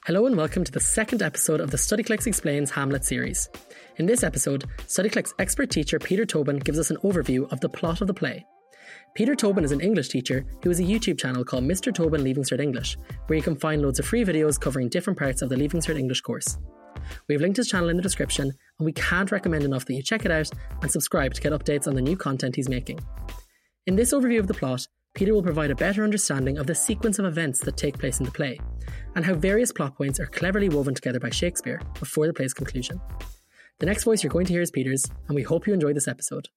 Hello and welcome to the second episode of the StudyClix Explains Hamlet series. In this episode, StudyClix expert teacher Peter Tobin gives us an overview of the plot of the play. Peter Tobin is an English teacher who has a YouTube channel called Mr. Tobin Leaving Cert English, where you can find loads of free videos covering different parts of the Leaving Cert English course. We have linked his channel in the description, and we can't recommend enough that you check it out and subscribe to get updates on the new content he's making. In this overview of the plot, Peter will provide a better understanding of the sequence of events that take place in the play, and how various plot points are cleverly woven together by Shakespeare before the play's conclusion. The next voice you're going to hear is Peter's, and we hope you enjoy this episode.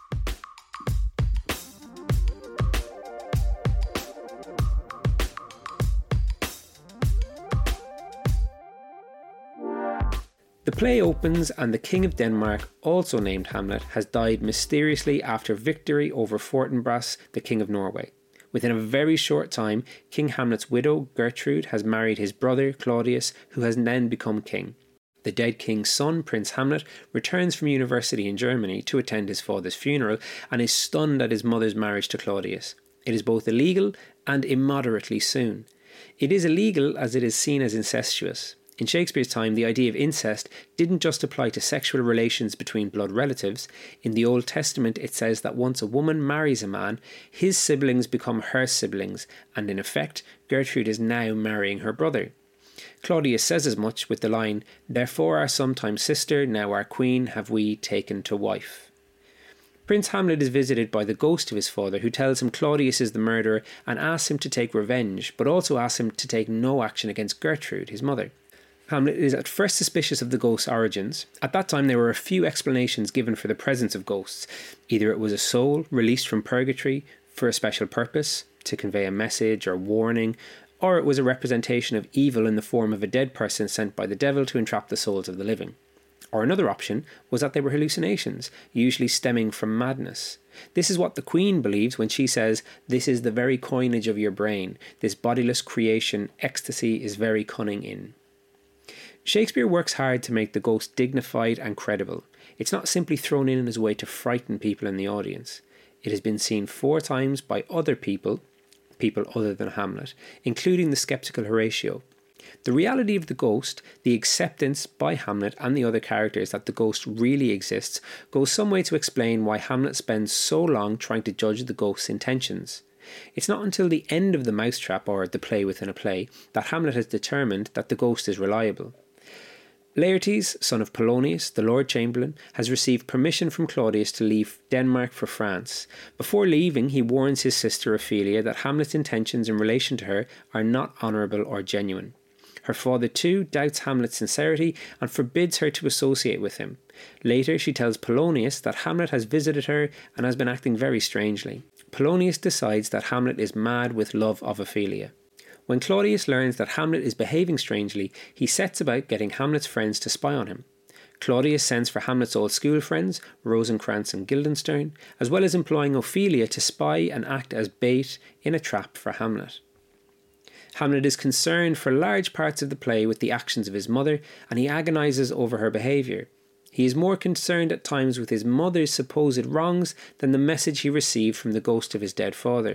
The play opens and the King of Denmark, also named Hamlet, has died mysteriously after victory over Fortinbras, the King of Norway. Within a very short time, King Hamlet's widow, Gertrude, has married his brother, Claudius, who has then become king. The dead king's son, Prince Hamlet, returns from university in Germany to attend his father's funeral and is stunned at his mother's marriage to Claudius. It is both illegal and immoderately soon. It is illegal as it is seen as incestuous. In Shakespeare's time, the idea of incest didn't just apply to sexual relations between blood relatives. In the Old Testament, it says that once a woman marries a man, his siblings become her siblings, and in effect, Gertrude is now marrying her brother. Claudius says as much with the line, "Therefore our sometime sister, now our queen, have we taken to wife." Prince Hamlet is visited by the ghost of his father, who tells him Claudius is the murderer and asks him to take revenge, but also asks him to take no action against Gertrude, his mother. Hamlet is at first suspicious of the ghost's origins. At that time there were a few explanations given for the presence of ghosts. Either it was a soul released from purgatory for a special purpose, to convey a message or warning, or it was a representation of evil in the form of a dead person sent by the devil to entrap the souls of the living. Or another option was that they were hallucinations, usually stemming from madness. This is what the Queen believes when she says, "This is the very coinage of your brain. This bodiless creation ecstasy is very cunning in." Shakespeare works hard to make the ghost dignified and credible. It's not simply thrown in as a way to frighten people in the audience. It has been seen 4 times by other people other than Hamlet, including the sceptical Horatio. The reality of the ghost, the acceptance by Hamlet and the other characters that the ghost really exists, goes some way to explain why Hamlet spends so long trying to judge the ghost's intentions. It's not until the end of the mousetrap, or the play within a play, that Hamlet has determined that the ghost is reliable. Laertes, son of Polonius, the Lord Chamberlain, has received permission from Claudius to leave Denmark for France. Before leaving, he warns his sister Ophelia that Hamlet's intentions in relation to her are not honourable or genuine. Her father too doubts Hamlet's sincerity and forbids her to associate with him. Later, she tells Polonius that Hamlet has visited her and has been acting very strangely. Polonius decides that Hamlet is mad with love of Ophelia. When Claudius learns that Hamlet is behaving strangely, he sets about getting Hamlet's friends to spy on him. Claudius sends for Hamlet's old school friends, Rosencrantz and Guildenstern, as well as employing Ophelia to spy and act as bait in a trap for Hamlet. Hamlet is concerned for large parts of the play with the actions of his mother, and he agonises over her behaviour. He is more concerned at times with his mother's supposed wrongs than the message he received from the ghost of his dead father.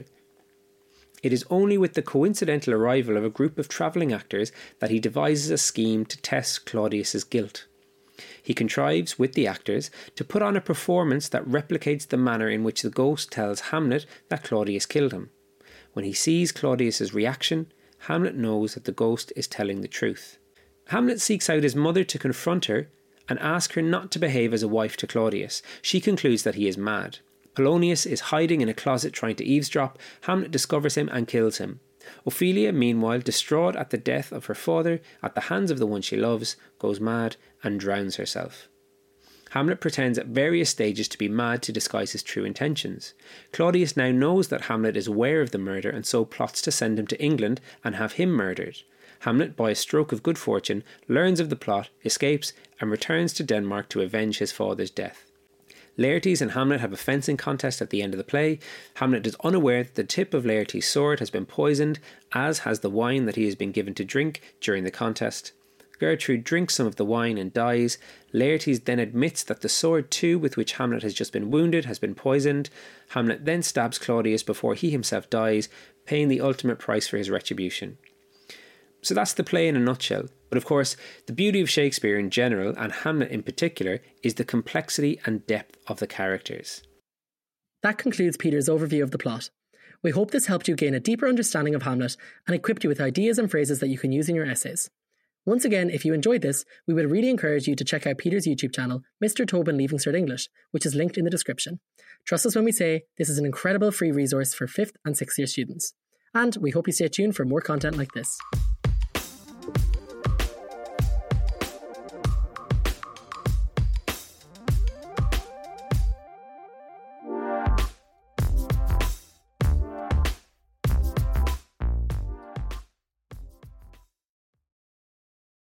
It is only with the coincidental arrival of a group of travelling actors that he devises a scheme to test Claudius's guilt. He contrives, with the actors, to put on a performance that replicates the manner in which the ghost tells Hamlet that Claudius killed him. When he sees Claudius's reaction, Hamlet knows that the ghost is telling the truth. Hamlet seeks out his mother to confront her and ask her not to behave as a wife to Claudius. She concludes that he is mad. Polonius is hiding in a closet trying to eavesdrop. Hamlet discovers him and kills him. Ophelia, meanwhile, distraught at the death of her father at the hands of the one she loves, goes mad and drowns herself. Hamlet pretends at various stages to be mad to disguise his true intentions. Claudius now knows that Hamlet is aware of the murder and so plots to send him to England and have him murdered. Hamlet, by a stroke of good fortune, learns of the plot, escapes, and returns to Denmark to avenge his father's death. Laertes and Hamlet have a fencing contest at the end of the play. Hamlet is unaware that the tip of Laertes' sword has been poisoned, as has the wine that he has been given to drink during the contest. Gertrude drinks some of the wine and dies. Laertes then admits that the sword too with which Hamlet has just been wounded has been poisoned. Hamlet then stabs Claudius before he himself dies, paying the ultimate price for his retribution. So that's the play in a nutshell. But of course, the beauty of Shakespeare in general, and Hamlet in particular, is the complexity and depth of the characters. That concludes Peter's overview of the plot. We hope this helped you gain a deeper understanding of Hamlet and equipped you with ideas and phrases that you can use in your essays. Once again, if you enjoyed this, we would really encourage you to check out Peter's YouTube channel, Mr. Tobin Leaving Cert English, which is linked in the description. Trust us when we say this is an incredible free resource for 5th and 6th year students. And we hope you stay tuned for more content like this.